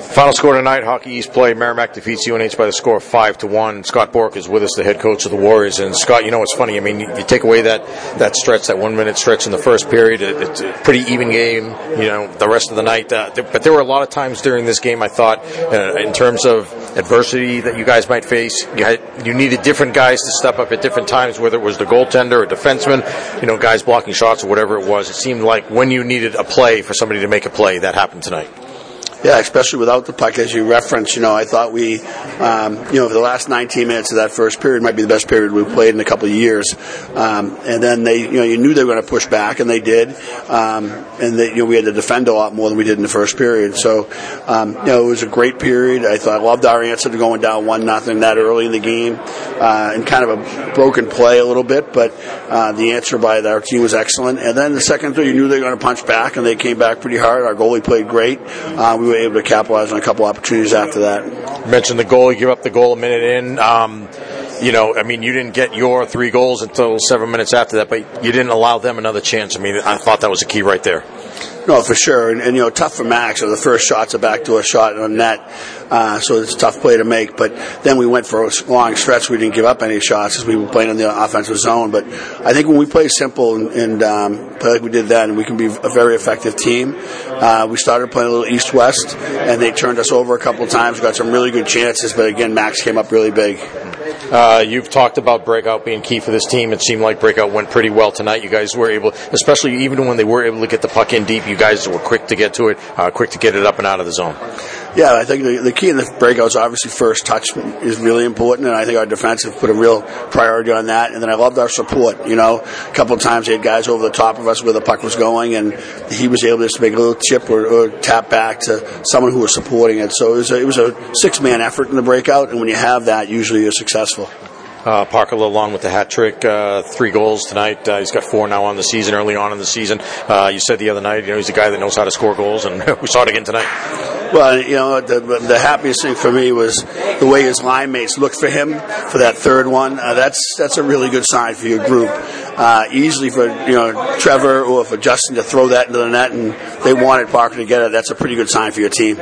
Final score tonight, Hockey East play. Merrimack defeats UNH by the score of 5-1. Scott Bork is with us, the head coach of the Warriors. And Scott, you know what's funny? I mean, you take away that stretch, that 1 minute stretch in the first period. It's a pretty even game, you know, the rest of the night. But there were a lot of times during this game, I thought, in terms of adversity that you guys might face, you needed different guys to step up at different times, whether it was the goaltender or defenseman, you know, guys blocking shots or whatever it was. It seemed like when you needed a play for somebody to make a play, that happened tonight. Yeah, especially without the puck, as you referenced. You know, I thought we, for the last 19 minutes of that first period might be the best period we've played in a couple of years. And then you knew they were going to push back, and they did. We had to defend a lot more than we did in the first period. So, it was a great period. I loved our answer to going down 1-0 that early in the game, and kind of a broken play a little bit, but the answer by our team was excellent. And then the second period, you knew they were going to punch back, and they came back pretty hard. Our goalie played great. We were able to capitalize on a couple opportunities after that. You mentioned the goal. You give up the goal a minute in. You didn't get your 3 goals until 7 minutes after that, but you didn't allow them another chance. I mean, I thought that was the key right there. No, for sure. And tough for Max. The first shot's a backdoor shot on net, so it's a tough play to make. But then we went for a long stretch. We didn't give up any shots as we were playing in the offensive zone. But I think when we play simple and play like we did then, we can be a very effective team. We started playing a little east-west, and they turned us over a couple of times. We got some really good chances, but again, Max came up really big. You've talked about breakout being key for this team. It seemed like breakout went pretty well tonight. You guys were able, especially even when they were able to get the puck in deep, you guys were quick to get to it, quick to get it up and out of the zone. Yeah, I think the key in the breakouts, obviously, first touch is really important, and I think our defense have put a real priority on that. And then I loved our support. A couple of times they had guys over the top of us where the puck was going, and he was able to make a little chip or tap back to someone who was supporting it. So it was a 6-man effort in the breakout, and when you have that, usually you're successful. Parker along with the hat trick, 3 goals tonight. He's got 4 now on the season, early on in the season. You said the other night, he's a guy that knows how to score goals, and we saw it again tonight. Well, the happiest thing for me was the way his line mates looked for him for that third one. That's a really good sign for your group. Easily for Trevor or for Justin to throw that into the net, and they wanted Parker to get it. That's a pretty good sign for your team.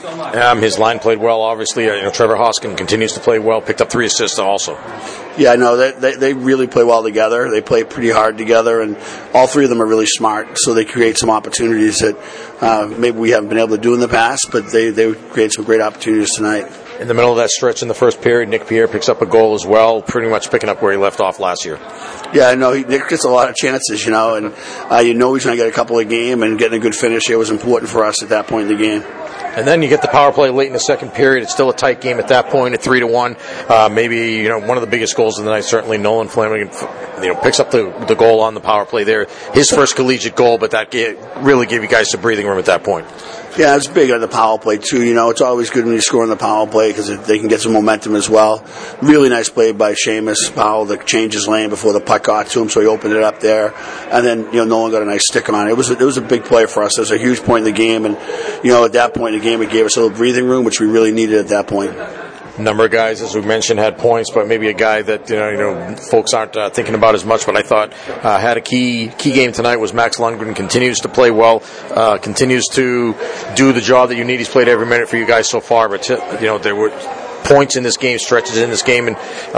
His line played well, obviously. Trevor Hoskin continues to play well. Picked up 3 assists also. Yeah, no, they really play well together. They play pretty hard together, and all 3 of them are really smart. So they create some opportunities that maybe we haven't been able to do in the past, but they create some great opportunities tonight. In the middle of that stretch in the first period, Nick Pierre picks up a goal as well, pretty much picking up where he left off last year. Yeah, I know. Nick gets a lot of chances, and he's going to get a couple a game, and getting a good finish here was important for us at that point in the game. And then you get the power play late in the second period. It's still a tight game at that point at 3-1. Maybe one of the biggest goals of the night. Certainly, Nolan Flanagan, picks up the goal on the power play there. His first collegiate goal, but that really gave you guys some breathing room at that point. Yeah, it's big on the power play too. It's always good when you score on the power play because they can get some momentum as well. Really nice play by Seamus Powell to change his lane before the puck got to him, so he opened it up there. And then Nolan got a nice stick on it. It was a big play for us. It was a huge point in the game, and at that point in the game, it gave us a little breathing room, which we really needed at that point. A number of guys, as we mentioned, had points, but maybe a guy that folks aren't thinking about as much. But I thought had a key game tonight was Max Lundgren. Continues to play well, continues to do the job that you need. He's played every minute for you guys so far. But there were points in this game, stretches in this game, and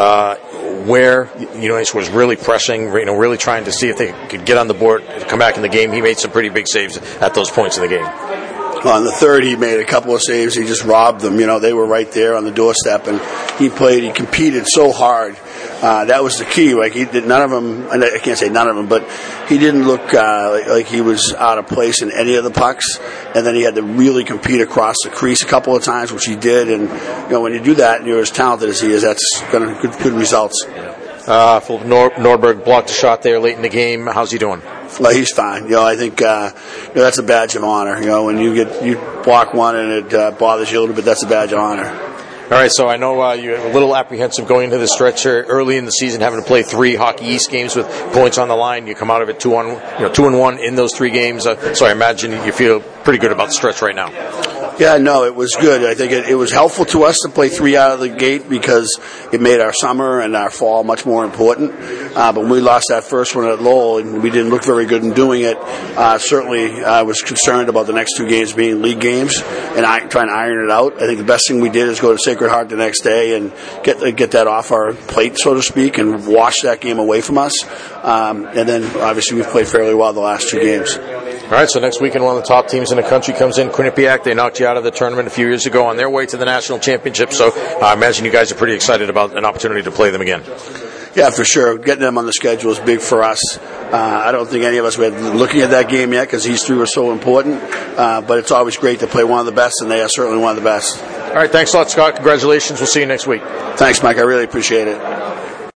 where UNH was really pressing, really trying to see if they could get on the board, come back in the game. He made some pretty big saves at those points in the game. On the third, he made a couple of saves. He just robbed them. They were right there on the doorstep, and he competed so hard. That was the key. Like, he did none of them, and I can't say none of them, but he didn't look like he was out of place in any of the pucks. And then he had to really compete across the crease a couple of times, which he did. And when you do that, and you're as talented as he is, that's going to good results. Nordberg blocked a shot there late in the game. How's he doing? Well, he's fine. I think that's a badge of honor. When you block one and it bothers you a little bit, that's a badge of honor. All right, so I know you're a little apprehensive going into the stretch here early in the season, having to play 3 Hockey East games with points on the line. You come out of it 2-1 in those 3 games. So I imagine you feel pretty good about the stretch right now. Yeah, no, it was good. I think it was helpful to us to play 3 out of the gate because it made our summer and our fall much more important. But when we lost that first one at Lowell and we didn't look very good in doing it, certainly I was concerned about the next 2 games being league games and trying to iron it out. I think the best thing we did is go to Sacred Heart the next day and get that off our plate, so to speak, and wash that game away from us. And then obviously we've played fairly well the last 2 games. All right, so next weekend one of the top teams in the country comes in, Quinnipiac. They knocked you out of the tournament a few years ago on their way to the national championship, so I imagine you guys are pretty excited about an opportunity to play them again. Yeah, for sure. Getting them on the schedule is big for us. I don't think any of us were looking at that game yet because these 3 were so important, but it's always great to play one of the best, and they are certainly one of the best. All right, thanks a lot, Scott. Congratulations. We'll see you next week. Thanks, Mike. I really appreciate it.